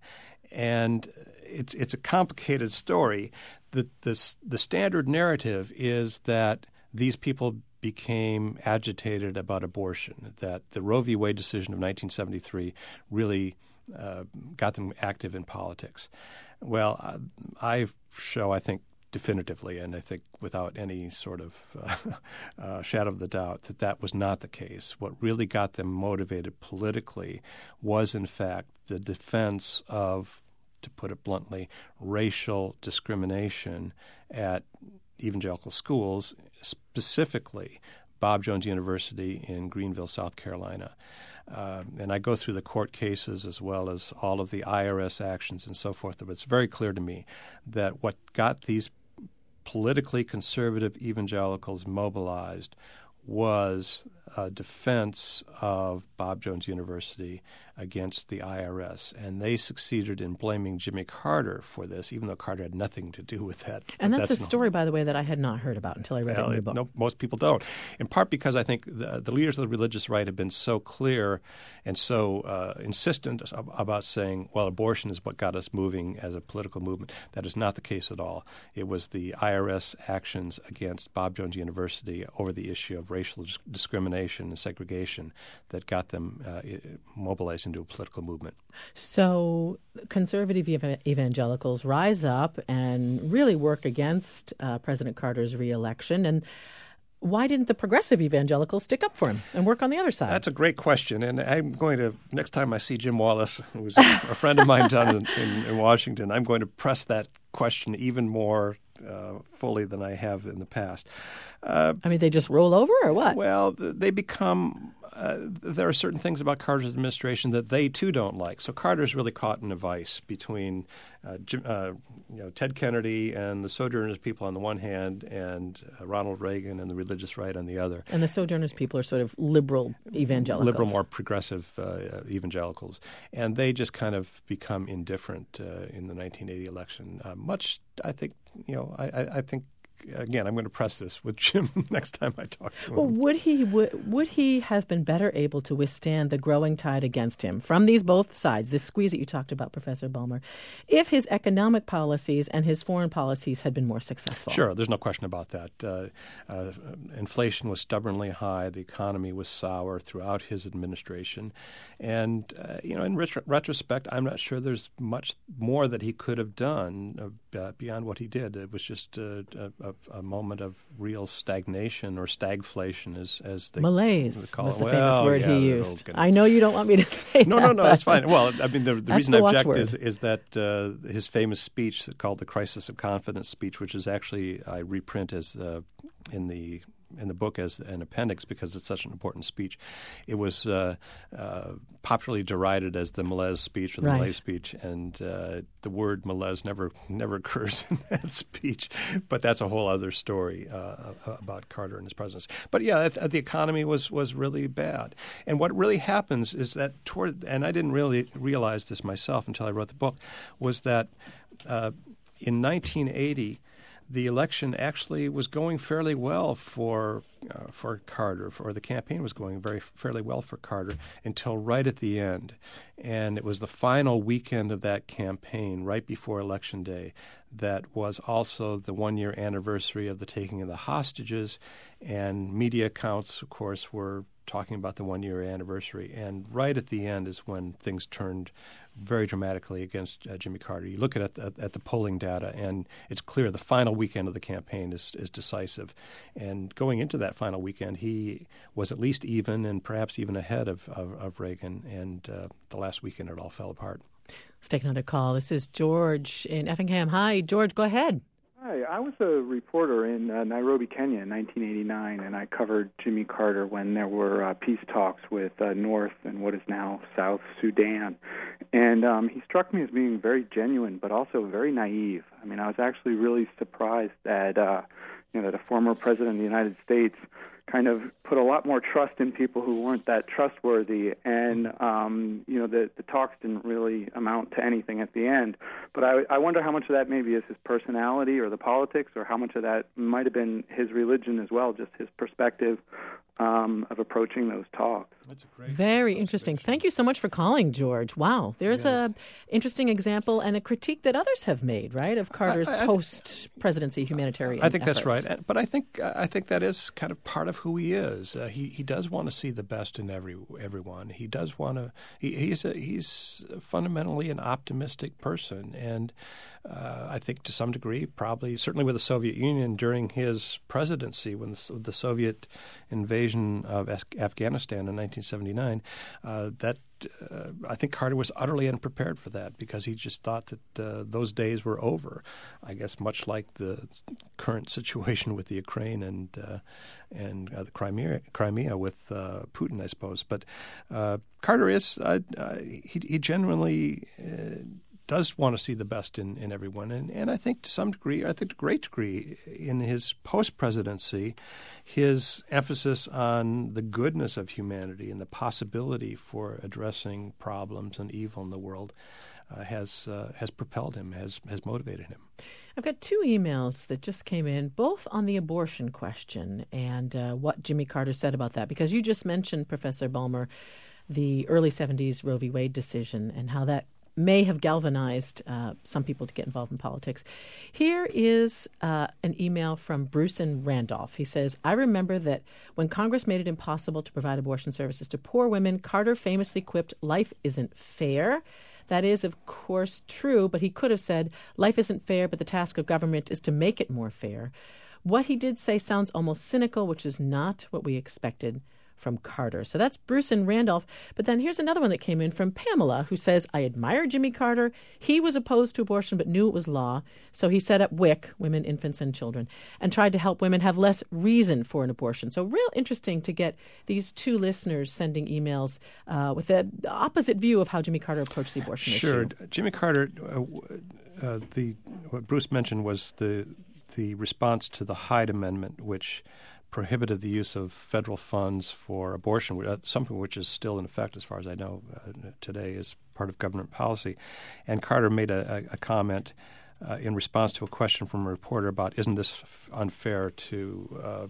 And it's it's a complicated story. The, the, the standard narrative is that these people became agitated about abortion, that the Roe v. Wade decision of nineteen seventy-three really uh, got them active in politics. Well, uh, I show, I think, definitively, and I think without any sort of uh, uh, shadow of the doubt, that that was not the case. What really got them motivated politically was, in fact, the defense of, to put it bluntly, racial discrimination at evangelical schools, specifically Bob Jones University in Greenville, South Carolina. Uh, and I go through the court cases as well as all of the I R S actions and so forth. But it's very clear to me that what got these politically conservative evangelicals mobilized was uh, defense of Bob Jones University against the I R S, and they succeeded in blaming Jimmy Carter for this, even though Carter had nothing to do with that. And But that's, that's a no, story, by the way, that I had not heard about until I read well, it in your it- book. No, most people don't. In part because I think the, the leaders of the religious right have been so clear and so uh, insistent ab- about saying, well, abortion is what got us moving as a political movement. That is not the case at all. It was the I R S actions against Bob Jones University over the issue of racial dis- discrimination and segregation that got them uh, i- mobilized into a political movement. So conservative ev- evangelicals rise up and really work against uh, President Carter's reelection. And why didn't the progressive evangelicals stick up for him and work on the other side? That's a great question, and I'm going to, next time I see Jim Wallace, who's a, a friend of mine down in, in, in Washington, I'm going to press that question even more uh, fully than I have in the past. Uh, I mean, they just roll over or what? Well, they become uh, – there are certain things about Carter's administration that they, too, don't like. So Carter's really caught in a vice between uh, Jim, uh, you know, Ted Kennedy and the Sojourners people on the one hand and uh, Ronald Reagan and the religious right on the other. And the Sojourners people are sort of liberal evangelicals. Liberal, more progressive uh, evangelicals. And they just kind of become indifferent uh, in the nineteen eighty election. Uh, much, I think, you know, I, I, I think, again, I'm going to press this with Jim next time I talk to him. Well, would he would, would he have been better able to withstand the growing tide against him from these both sides, this squeeze that you talked about, Professor Balmer, if his economic policies and his foreign policies had been more successful? Sure, there's no question about that. Uh, uh, inflation was stubbornly high. The economy was sour throughout his administration. And, uh, you know, in ret- retrospect, I'm not sure there's much more that he could have done uh, beyond what he did. It was just uh, a, a moment of real stagnation or stagflation, as as they malaise call was it. the Well, famous word yeah, he they're used. all gonna- I know you don't want me to say No, that. no, no, that's fine. Well, I mean, the, the That's reason the I object watchword. is is that uh, his famous speech called the Crisis of Confidence speech, which is actually I reprint as uh, in the in the book as an appendix because it's such an important speech. It was uh, uh, popularly derided as the Malaise speech or the Right. Malaise speech, and uh, the word Malaise never never occurs in that speech. But that's a whole other story uh, about Carter and his presidency. But yeah, the economy was was really bad. And what really happens is that toward, and I didn't really realize this myself until I wrote the book, was that uh, in nineteen eighty, the election actually was going fairly well for uh, for Carter, or the campaign was going very fairly well for Carter until right at the end. And it was the final weekend of that campaign, right before Election Day, that was also the one-year anniversary of the taking of the hostages. And media accounts, of course, were talking about the one-year anniversary. And right at the end is when things turned very dramatically against uh, Jimmy Carter. You look at, at at the polling data, and it's clear the final weekend of the campaign is, is decisive. And going into that final weekend, he was at least even and perhaps even ahead of, of, of Reagan. And uh, the last weekend, it all fell apart. Let's take another call. This is George in Effingham. Hi, George, go ahead. Hi, I was a reporter in uh, Nairobi, Kenya in nineteen eighty-nine, and I covered Jimmy Carter when there were uh, peace talks with uh, North and what is now South Sudan. And um, he struck me as being very genuine, but also very naive. I mean, I was actually really surprised that, uh, you know, that a former president of the United States kind of put a lot more trust in people who weren't that trustworthy. And, um, you know, the, the talks didn't really amount to anything at the end. But I, I wonder how much of that maybe is his personality or the politics, or how much of that might have been his religion as well, just his perspective um, of approaching those talks. That's a great Very interesting. Thank you so much for calling, George. Wow. There's Yes. a interesting example and a critique that others have made, right, of Carter's I- I- post-presidency humanitarian I think that's efforts. right, but I think I think that is kind of part of who he is. Uh, he he does want to see the best in every everyone. He does want to. He, he's a, he's fundamentally an optimistic person, and uh, I think to some degree, probably certainly with the Soviet Union during his presidency, when the, the Soviet invasion of Afghanistan in nineteen seventy-nine, uh, that. Uh, I think Carter was utterly unprepared for that because he just thought that uh, those days were over. I guess much like the current situation with the Ukraine and uh, and uh, the Crimea, Crimea with uh, Putin, I suppose. But uh, Carter is uh, uh, he, he genuinely uh, does want to see the best in, in everyone. And, and I think to some degree, I think to a great degree, in his post-presidency, his emphasis on the goodness of humanity and the possibility for addressing problems and evil in the world uh, has uh, has propelled him, has has motivated him. I've got two emails that just came in, both on the abortion question and uh, what Jimmy Carter said about that, because you just mentioned, Professor Balmer, the early seventies Roe v. Wade decision and how that may have galvanized uh, some people to get involved in politics. Here is uh, an email from Bruce in Randolph. He says, I remember that when Congress made it impossible to provide abortion services to poor women, Carter famously quipped, life isn't fair. That is, of course, true, but he could have said, life isn't fair, but the task of government is to make it more fair. What he did say sounds almost cynical, which is not what we expected from Carter. So that's Bruce and Randolph. But then here's another one that came in from Pamela, who says, I admire Jimmy Carter. He was opposed to abortion but knew it was law. So he set up W I C, Women, Infants, and Children, and tried to help women have less reason for an abortion. So real interesting to get these two listeners sending emails uh, with the opposite view of how Jimmy Carter approached the abortion sure. issue. Sure. Jimmy Carter, uh, uh, the what Bruce mentioned was the the response to the Hyde Amendment, which prohibited the use of federal funds for abortion, uh, something which is still in effect, as far as I know, uh, today as part of government policy. And Carter made a, a, a comment uh, in response to a question from a reporter about, isn't this f- unfair to uh,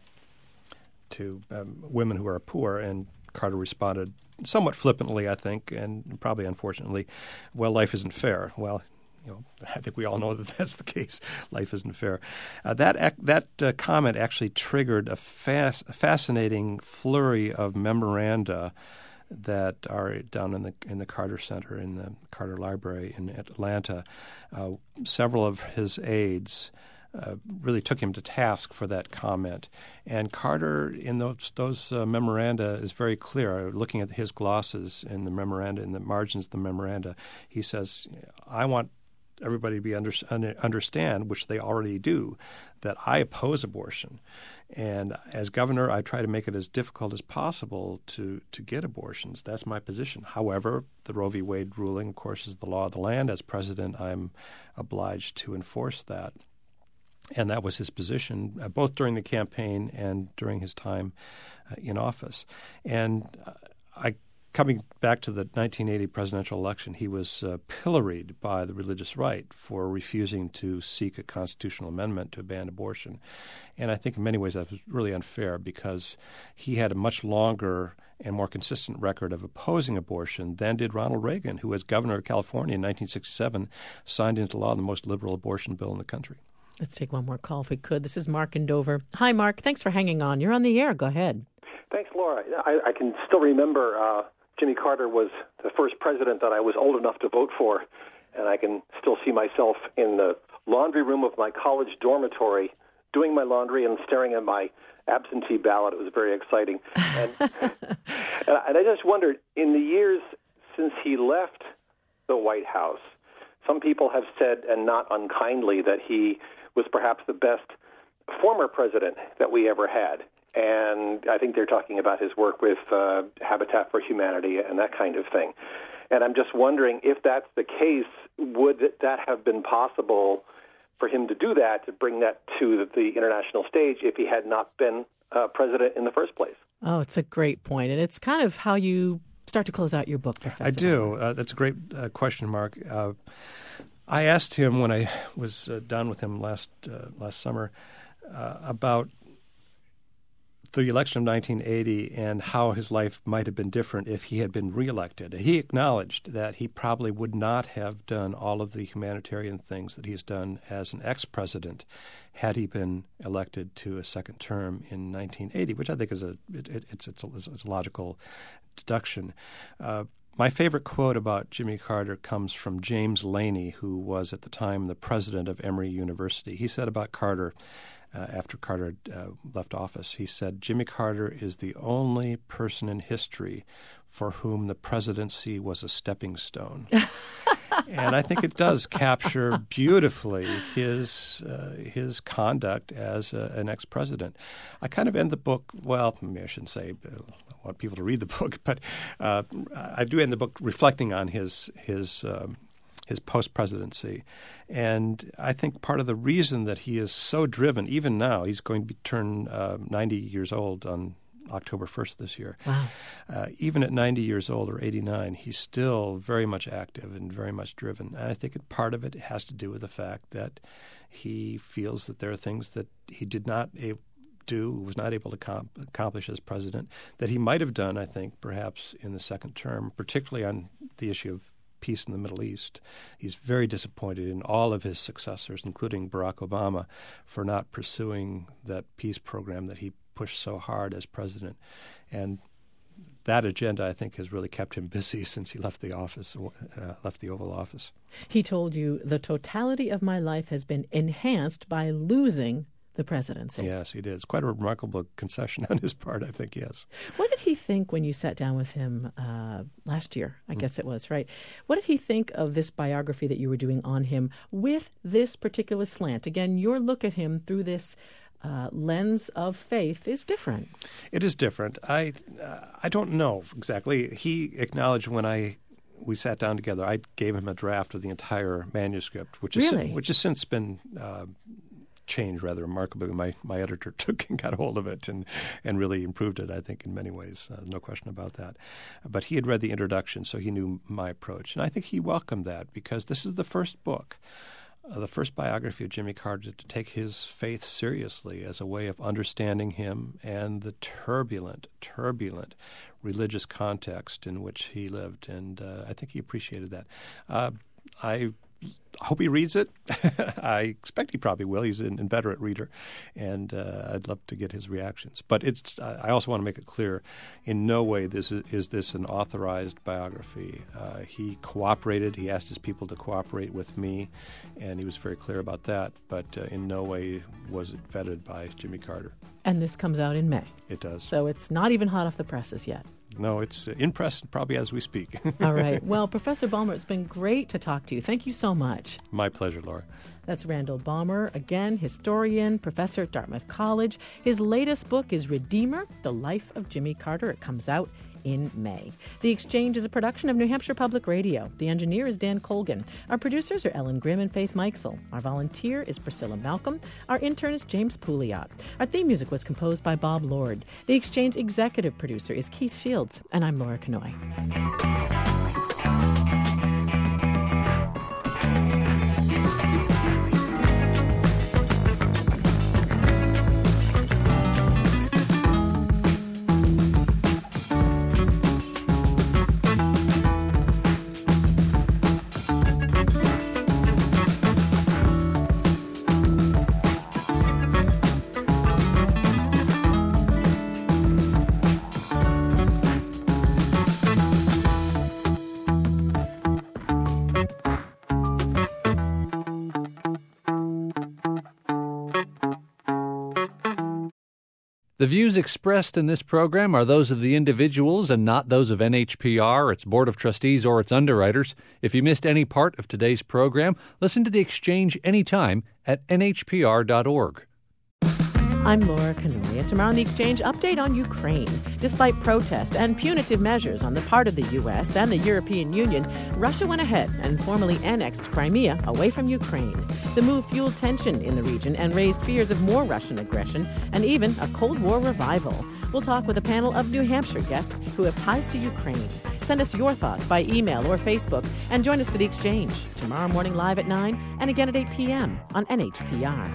to um, women who are poor? And Carter responded somewhat flippantly, I think, and probably unfortunately, well, life isn't fair. Well, You know, I think we all know that that's the case. Life isn't fair. Uh, that ac- that uh, comment actually triggered a, fast, a fascinating flurry of memoranda that are down in the in the Carter Center in the Carter Library in Atlanta. Uh, several of his aides uh, really took him to task for that comment, and Carter in those those uh, memoranda is very clear. Looking at his glosses in the memoranda, in the margins of the memoranda, he says, "I want everybody to be under, understand, which they already do, that I oppose abortion. And as governor, I try to make it as difficult as possible to, to get abortions. That's my position. However, the Roe v. Wade ruling, of course, is the law of the land. As president, I'm obliged to enforce that." And that was his position, uh, both during the campaign and during his time uh, in office. And uh, I Coming back to the nineteen eighty presidential election, he was uh, pilloried by the religious right for refusing to seek a constitutional amendment to ban abortion. And I think in many ways that was really unfair because he had a much longer and more consistent record of opposing abortion than did Ronald Reagan, who, as governor of California in nineteen sixty-seven, signed into law the most liberal abortion bill in the country. Let's take one more call if we could. This is Mark in Dover. Hi, Mark. Thanks for hanging on. You're on the air. Go ahead. Thanks, Laura. I, I can still remember uh, Jimmy Carter was the first president that I was old enough to vote for, and I can still see myself in the laundry room of my college dormitory doing my laundry and staring at my absentee ballot. It was very exciting. And, and I just wondered, in the years since he left the White House, some people have said, and not unkindly, that he was perhaps the best former president that we ever had. And I think they're talking about his work with uh, Habitat for Humanity and that kind of thing. And I'm just wondering, if that's the case, would that have been possible for him to do that, to bring that to the international stage, if he had not been uh, president in the first place? Oh, it's a great point. And it's kind of how you start to close out your book, Professor. I do. Uh, that's a great uh, question, Mark. Uh, I asked him when I was uh, done with him last uh, last summer uh, about the election of nineteen eighty and how his life might have been different if he had been reelected. He acknowledged that he probably would not have done all of the humanitarian things that he has done as an ex-president had he been elected to a second term in nineteen eighty, which I think is a it, it, it's, it's, a, it's a logical deduction. Uh, my favorite quote about Jimmy Carter comes from James Laney, who was at the time the president of Emory University. He said about Carter, Uh, after Carter uh, left office, he said, "Jimmy Carter is the only person in history for whom the presidency was a stepping stone." And I think it does capture beautifully his uh, his conduct as a, an ex-president. I kind of end the book, well, maybe I shouldn't say, I want people to read the book, but uh, I do end the book reflecting on his his um, his post-presidency. And I think part of the reason that he is so driven, even now, he's going to be turn uh, ninety years old on October first this year. Wow. Uh, even at ninety years old or eighty-nine, he's still very much active and very much driven. And I think part of it has to do with the fact that he feels that there are things that he did not a- do, was not able to com- accomplish as president, that he might have done, I think, perhaps in the second term, particularly on the issue of peace in the Middle East. He's very disappointed in all of his successors, including Barack Obama, for not pursuing that peace program that he pushed so hard as president. And that agenda, I think, has really kept him busy since he left the office, uh, left the Oval Office. He told you, the totality of my life has been enhanced by losing the presidency. Yes, he did. It's quite a remarkable concession on his part, I think, yes. What did he think when you sat down with him uh, last year, I mm. guess it was, right? What did he think of this biography that you were doing on him with this particular slant? Again, your look at him through this uh, lens of faith is different. It is different. I, uh, I don't know exactly. He acknowledged when I we sat down together, I gave him a draft of the entire manuscript, which, is, really? which has since been uh, changed rather remarkably. My my editor took and got a hold of it and, and really improved it, I think, in many ways. Uh, no question about that. But he had read the introduction, so he knew my approach. And I think he welcomed that because this is the first book, uh, the first biography of Jimmy Carter to take his faith seriously as a way of understanding him and the turbulent, turbulent religious context in which he lived. And uh, I think he appreciated that. Uh, I I hope he reads it. I expect he probably will. He's an inveterate reader, and uh, I'd love to get his reactions. But it's. I also want to make it clear, in no way this is, is this an authorized biography. Uh, he cooperated. He asked his people to cooperate with me, and he was very clear about that. But uh, in no way was it vetted by Jimmy Carter. And this comes out in May. It does. So it's not even hot off the presses yet. No, it's in press probably as we speak. All right. Well, Professor Balmer, it's been great to talk to you. Thank you so much. My pleasure, Laura. That's Randall Balmer, again, historian, professor at Dartmouth College. His latest book is Redeemer, The Life of Jimmy Carter. It comes out in May. The Exchange is a production of New Hampshire Public Radio. The engineer is Dan Colgan. Our producers are Ellen Grimm and Faith Mikesell. Our volunteer is Priscilla Malcolm. Our intern is James Pouliot. Our theme music was composed by Bob Lord. The Exchange executive producer is Keith Shields. And I'm Laura Kanoy. The views expressed in this program are those of the individuals and not those of N H P R, its Board of Trustees, or its underwriters. If you missed any part of today's program, listen to The Exchange anytime at N H P R dot org. I'm Laura Kanoy, and tomorrow on The Exchange, update on Ukraine. Despite protest and punitive measures on the part of the U S and the European Union, Russia went ahead and formally annexed Crimea away from Ukraine. The move fueled tension in the region and raised fears of more Russian aggression and even a Cold War revival. We'll talk with a panel of New Hampshire guests who have ties to Ukraine. Send us your thoughts by email or Facebook and join us for The Exchange tomorrow morning live at nine and again at eight p.m. on N H P R.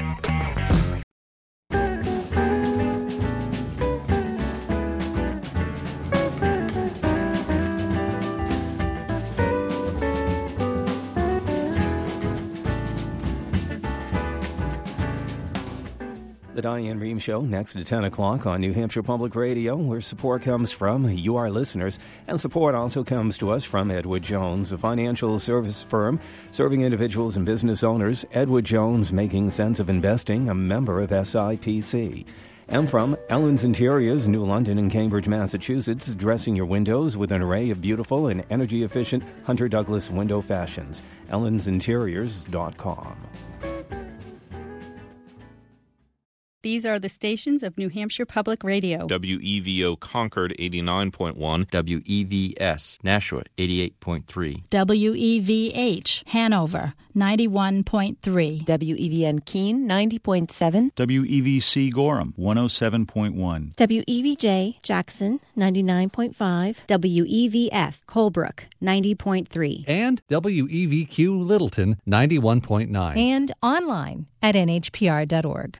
The Diane Rehm Show, next at ten o'clock on New Hampshire Public Radio, where support comes from you, our listeners, and support also comes to us from Edward Jones, a financial service firm serving individuals and business owners. Edward Jones, making sense of investing, a member of S I P C. And from Ellen's Interiors, New London and Cambridge, Massachusetts, dressing your windows with an array of beautiful and energy-efficient Hunter Douglas window fashions. ellens interiors dot com. These are the stations of New Hampshire Public Radio. W E V O Concord eighty-nine point one. W E V S Nashua eighty-eight point three. W E V H Hanover ninety-one point three. W E V N Keene ninety point seven. W E V C Gorham one oh seven point one. W E V J Jackson ninety-nine point five. W E V F Colebrook ninety point three. And W E V Q Littleton ninety-one point nine. And online at N H P R dot org.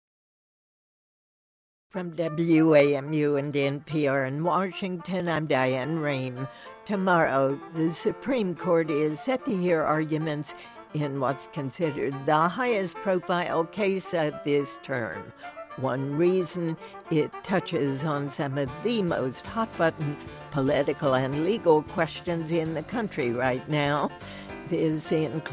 From W A M U and N P R in Washington, I'm Diane Rehm. Tomorrow, the Supreme Court is set to hear arguments in what's considered the highest-profile case of this term. One reason, it touches on some of the most hot-button political and legal questions in the country right now. This includes